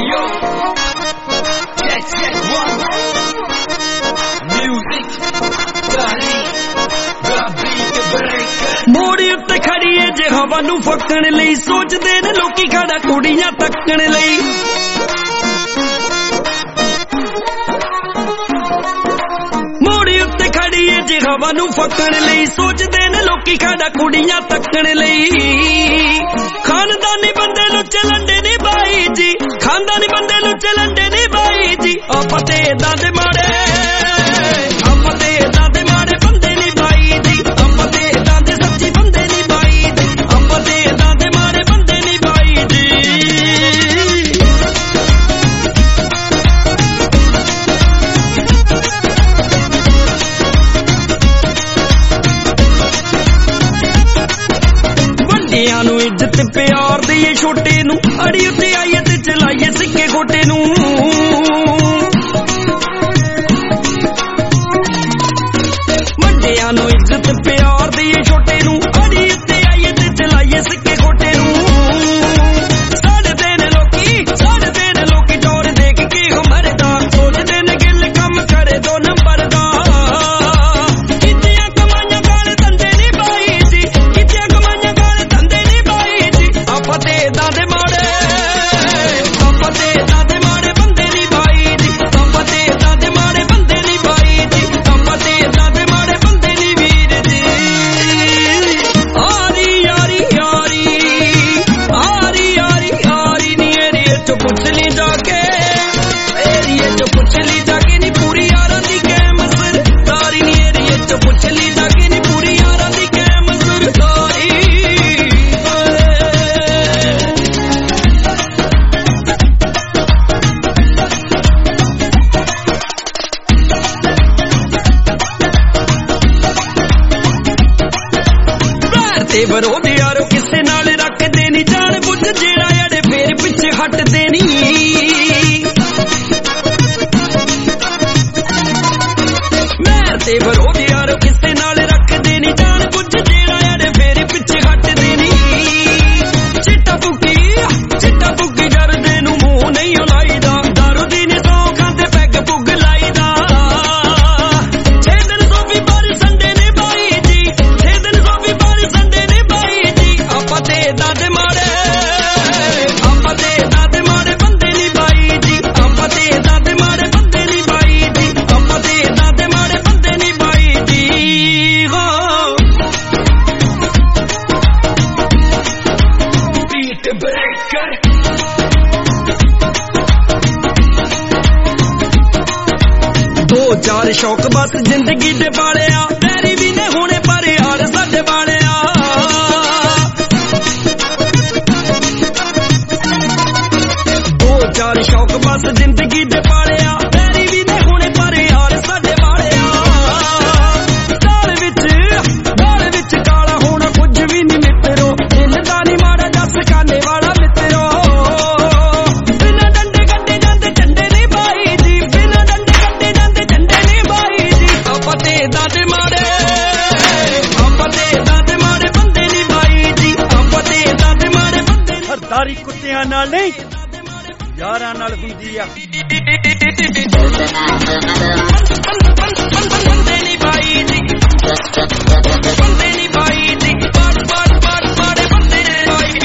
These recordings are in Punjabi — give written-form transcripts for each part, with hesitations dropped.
Yo, check one. Music, the beat breaker. ਮੋੜੀ ਉੱਤੇ ਖੜੀਏ ਜੇ ਹਵਾ ਨੂੰ ਫੱਕਣ ਲਈ ਸੋਚਦੇ ਨੇ ਲੋਕੀ ਖੜਾ ਕੁੜੀਆਂ ਤੱਕਣ ਲਈ ਮੋੜੀ ਉੱਤੇ ਖੜੀਏ ਜੇ ਹਵਾ ਨੂੰ ਫੱਕਣ ਲਈ ਸੋਚਦੇ ਨੇ ਲੋਕੀ ਖੜਾ ਕੁੜੀਆਂ ਤੱਕਣ ਲਈ ਖਾਨਦਾਨੀ ਬੰਦੇ ਨੂੰ ਚਲੰਡੇ ਨਹੀਂ ਬਾਈ ਜੀ ਖਾਨਦਾਨੀ ਬੰਦੇ ਨੂੰ ਚਲੰਡੇ ਨਹੀਂ ਬਾਈ ਜੀ ਆਪਾਂ ਤੇ ਦਾਦੇ ਮਾੜੇ ਆਪਾਂ ਤੇ ਦਾਦੇ ਮਾੜੇ ਬੰਦੇ ਨਹੀਂ ਬਾਈ ਜੀ ਆਪਾਂ ਤੇ ਦਾਦੇ ਸੱਚੀ ਬੰਦੇ ਨਹੀਂ ਬਾਈ ਜੀ ਆਪਾਂ ਤੇ ਦਾਦੇ ਮਾੜੇ ਬੰਦੇ ਨਹੀਂ ਬਾਈ ਜੀ ਵੱਡਿਆਂ ਨੂੰ ਇੱਜ਼ਤ ਪਿਆਰ ਦਈਏ ਛੋਟੇ ਨੂੰ ਅੜੀ ਉੱਤੇ ਆਈਏ ਤੇ ਚਲਾਈਏ ਸਿੱਕੇ ਗੋਟੇ ਨੂੰ ਵੱਡਿਆਂ ਨੂੰ ਇੱਜ਼ਤ ਪਿਆਰ ਦਈਏ ਛੋਟੇ ਨੂੰ ਅੜੀ ਉੱਤੇ ਆਈਏ ਤੇ ਚਲਾਈਏ ਸਿੱਕੇ ਗੋਟੇ ਨੂੰ ਸਾੜਦੇ ਨੇ ਲੋਕੀ ਦੌੜ ਦੇਖ ਕੇ ਮਰਦਾ ਸੋਚਦੇ ਨੇ ਗਿੱਲ ਕੰਮ ਕਰੇ 2 ਨੰਬਰ ਦਾ ਕਿਤਿਆਂ ਕਮਾਈਆਂ ਗਾਲ ਧੰਦੇ ਨਹੀਂ ਬਾਈ ਜੀ ਕਿਤਿਆਂ ਕਮਾਈਆਂ ਗਾਲ ਧੰਦੇ ਨਹੀਂ ਬਾਈ ਜੀ ਆਪਾਂ ਤੇ ਦਾਦੇ ਮਾੜੇ ਆਪਾਂ ਤੇ ਦਾਦੇ ਮਾੜੇ ਬੰਦੇ ਨਹੀਂ ਬਾਈ ਜੀ ਆਪਾਂ ਤੇ ਦਾਦੇ ਮਾੜੇ ਬੰਦੇ ਨਹੀਂ ਬਾਈ ਜੀ ਆਪਾਂ ਤੇ ਦਾਦੇ ਮਾੜੇ ਬੰਦੇ ਨਹੀਂ ਵੀਰ ਜੀ ਆਰੀ ਯਾਰੀ ਯਾਰੀ ਆਰੀ ਯਾਰੀ ਯਾਰੀ ਨੀ ਏਰੀਏ ਚੋਂ ਪੁੱਛ ਲਈ ਜਾ ਕੇ ਏਰੀਏ ਚੋਂ ਪੁੱਛ ਲਈ ਜਾ ਕੇ ਨੀ ਪੂਰੀ ਯਾਰਾਂ ਦੀ ਕੈਮ ਸਰਦਾਰੀ ਨੀ ਏਰੀਏ ਚੋਂ ਪੁੱਛ ਲਈ ਜਾ ਕੇ ਨੀ ਪੂਰੀ ਯਾਰਾਂ ਦੀ ਕੈਮ ਸਰਦਾਰੀ ਪੈਰ ਤੇ ਵਿਰੋਧ ਯਾਰੋ ਕਿਸੇ ਨਾਲ ਰੱਖਦੇ ਨੀ ਜਾਣ ਬੁੱਝ ਜਿਹੜਾ ਅੜੇ ਫੇਰ ਪਿੱਛੇ ਹਟਦੇ ਨੀ ਪੈਰ ਤੇ ਵਿਰੋਧ ਯਾਰੋ ਕਿਸੇ ਨਾਲ ਰੱਖਦੇ ਨੀ ਜਾਣ ਬੁੱਝ ਜਿਹੜਾ ਅੜੇ ਫੇਰ ਪਿੱਛੇ ਹਟਦੇ ਨੀ ਚਿੱਟਾ ਪੁੱਕੀ ਜਰਦੇ ਨੂੰ ਮੂੰਹ ਨਹੀਂ ਲਾਈਦਾ ਦਾਰੂ ਦੀ ਨੀ ਸੌ ਖਾਂਦੇ ਪੈਗ ਪੁੱਗ ਲਾਈਦਾ 6 ਦਿਨ ਸੋਫੀ ਬਾਰੀ ਸੰਡੇ ਨੇ ਬਾਈ ਜੀ 6 ਦਿਨ ਸੋਫੀ ਬਾਰੀ ਸੰਡੇ ਨੇ ਬਾਈ ਜੀ ਆਪਾਂ ਤੇ ਦਾਦੇ ਮਾੜੇ ਆਪਾਂ ਤੇ ਦਾਦੇ ਮਾੜੇ ਬੰਦੇ ਨਹੀਂ ਬਾਈ ਜੀ ਆਪਾਂ ਤੇ ਦਾਦੇ ਮਾੜੇ ਬੰਦੇ ਨਹੀਂ ਬਾਈ ਜੀ ਆਪਾਂ ਤੇ ਦਾਦੇ ਮਾੜੇ ਬੰਦੇ ਨਹੀਂ ਬਾਈ ਜੀ ਹੋ Beat breaker. ਦੋ ਚਾਰ ਸ਼ੌਕ ਬਸ ਜ਼ਿੰਦਗੀ ਦੇ ਬਾਲਿਆ ਤੇਰੀ ਵੀ ਨੇ ਹੋਣੇ ਪਰ ਯਾਰ ਸਾਡੇ ਬਾਲਿਆ ਦੋ ਚਾਰ ਸ਼ੌਕ ਬਸ ਜ਼ਿੰਦਗੀ ਦੇ ਬਾਲਿਆ ਤੇਰੀ ਵੀ ਨੇ ਹੋਣੇ ਪਰ ਯਾਰ ਸਾਡੇ ਬਾਲਿਆ ਦਾਲ ਵਿੱਚ ਕਾਲਾ ਹੋਣਾ ਕੁਝ ਵੀ ਨਹੀਂ ਮਿੱਤਰੋ ਦਿਲ ਦਾ ਨਹੀਂ ਮਾੜਾ ਜੱਸ ਕਾਨੇ ਵਾਲਾ ਮਿੱਤਰੋ ਬਿਨਾਂ ਡੰਡੇ ਕੱਢੇ ਜਾਂਦੇ ਝੰਡੇ ਨਹੀਂ ਬਾਈ ਜੀ ਬਿਨਾਂ ਡੰਡੇ ਕੱਢੇ ਜਾਂਦੇ ਝੰਡੇ ਨਹੀਂ ਬਾਈ ਜੀ ਆਪਾਂ ਤੇ ਦਾਦੇ ਮਾੜੇ ਆਪਾਂ ਤੇ ਦਾਦੇ ਮਾੜੇ ਬੰਦੇ ਨਹੀਂ ਬਾਈ ਜੀ ਆਪਾਂ ਤੇ ਦਾਦੇ ਮਾੜੇ ਬੰਦੇ ਸਰਦਾਰੀ ਕੁੱਤਿਆਂ ਨਾਲ ਨਹੀਂ ਯਾਰਾਂ ਨਾਲ ਹੁੰਦੀ ਆ ਬੰਦੇ ਨਹੀਂ ਬਾਈ ਜੀ ਬੰਦੇ ਨਹੀਂ ਬਾਈ ਜੀ ਮਾੜੇ ਬੰਦੇ ਨਹੀਂ ਬਾਈ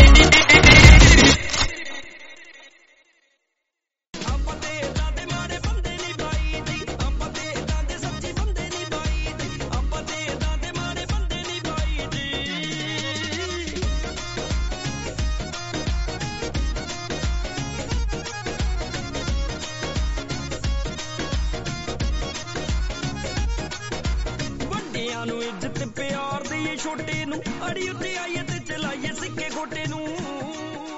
ਆਪਾਂ ਤੇ ਦਾਦੇ ਮਾੜੇ ਬੰਦੇ ਨਹੀਂ ਬਾਈ ਜੀ ਆਪਾਂ ਤੇ ਦਾਦੇ ਸੱਚੀ ਬੰਦੇ ਨਹੀਂ ਬਾਈ ਜੀ ਆਪਾਂ ਤੇ ਦਾਦੇ ਮਾੜੇ ਬੰਦੇ ਨਹੀਂ ਬਾਈ ਜੀ ਵੱਡਿਆਂ ਨੂੰ ਇੱਜ਼ਤ ਪਿਆਰ ਦਈਏ ਛੋਟੇ ਨੂੰ ਅੜੀ ਉੱਤੇ ਆਈਏ ਤੇ ਚਲਾਈਏ ਸਿੱਕੇ ਗੋਟੇ ਨੂੰ